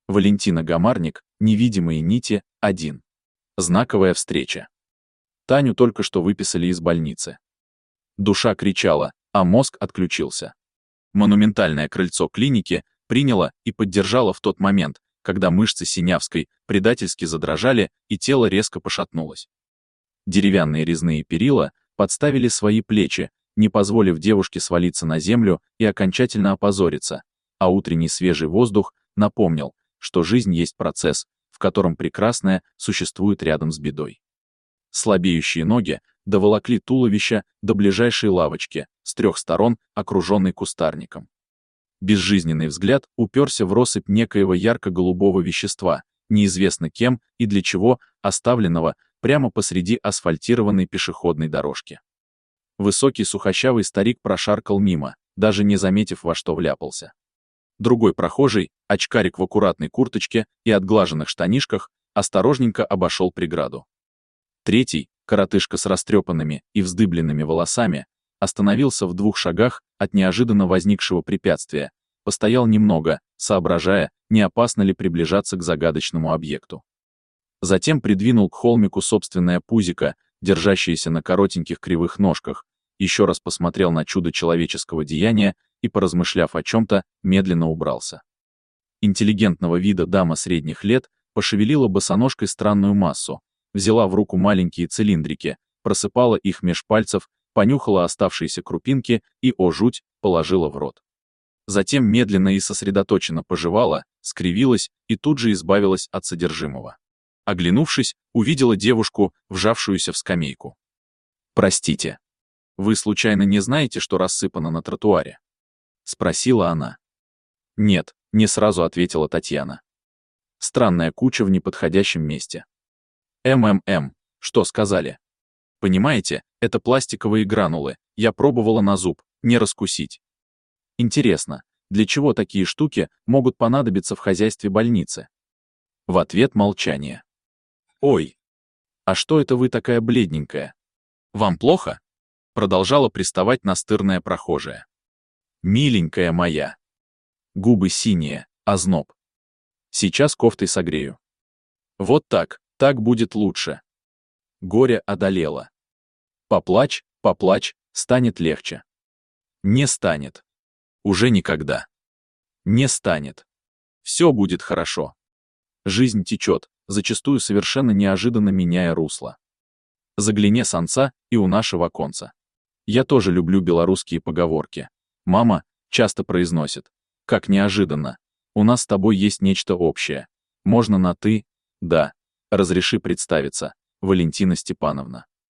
Валентина Гамарник, «Невидимые нити», 1. Знаковая встреча. Таню только что выписали из больницы. Душа кричала, а мозг отключился. Монументальное крыльцо клиники приняло и поддержало в тот момент, когда мышцы Синявской предательски задрожали и тело резко пошатнулось. Деревянные резные перила подставили свои плечи, не позволив девушке свалиться на землю и окончательно опозориться, а утренний свежий воздух напомнил, что жизнь есть процесс, в котором прекрасное существует рядом с бедой. Слабеющие ноги доволокли туловище до ближайшей лавочки, с 3 сторон окруженной кустарником. Безжизненный взгляд уперся в россыпь некоего ярко-голубого вещества, неизвестно кем и для чего, оставленного прямо посреди асфальтированной пешеходной дорожки. Высокий сухощавый старик прошаркал мимо, даже не заметив, во что вляпался. Другой прохожий, очкарик в аккуратной курточке и отглаженных штанишках, осторожненько обошел преграду. Третий, коротышка с растрепанными и вздыбленными волосами, остановился в 2 шагах от неожиданно возникшего препятствия, постоял немного, соображая, не опасно ли приближаться к загадочному объекту. Затем придвинул к холмику собственное пузико, держащееся на коротеньких кривых ножках, еще раз посмотрел на чудо человеческого деяния и, поразмышляв о чем-то, медленно убрался. Интеллигентного вида дама средних лет пошевелила босоножкой странную массу, взяла в руку маленькие цилиндрики, просыпала их меж пальцев, понюхала оставшиеся крупинки и, о жуть, положила в рот. Затем медленно и сосредоточенно пожевала, скривилась и тут же избавилась от содержимого. Оглянувшись, увидела девушку, вжавшуюся в скамейку. «Простите, вы случайно не знаете, что рассыпано на тротуаре?» — спросила она. «Нет», — не сразу ответила Татьяна. «Странная куча в неподходящем месте». Что сказали?» «Понимаете, это пластиковые гранулы, я пробовала на зуб, не раскусить». «Интересно, для чего такие штуки могут понадобиться в хозяйстве больницы?» В ответ молчание. «Ой, а что это вы такая бледненькая? Вам плохо?» Продолжала приставать настырная прохожая. «Миленькая моя». Губы синие, озноб. «Сейчас кофтой согрею». «Вот так, так будет лучше». Горе одолело. «Поплачь, поплачь, станет легче». Не станет. Уже никогда. Не станет. Все будет хорошо. Жизнь течет, зачастую совершенно неожиданно меняя русло. Загляни сонца и у нашего оконца. Я тоже люблю белорусские поговорки. Мама часто произносит: как неожиданно. У нас с тобой есть нечто общее. Можно на «ты»? Да. Разреши представиться. Валентина Степановна.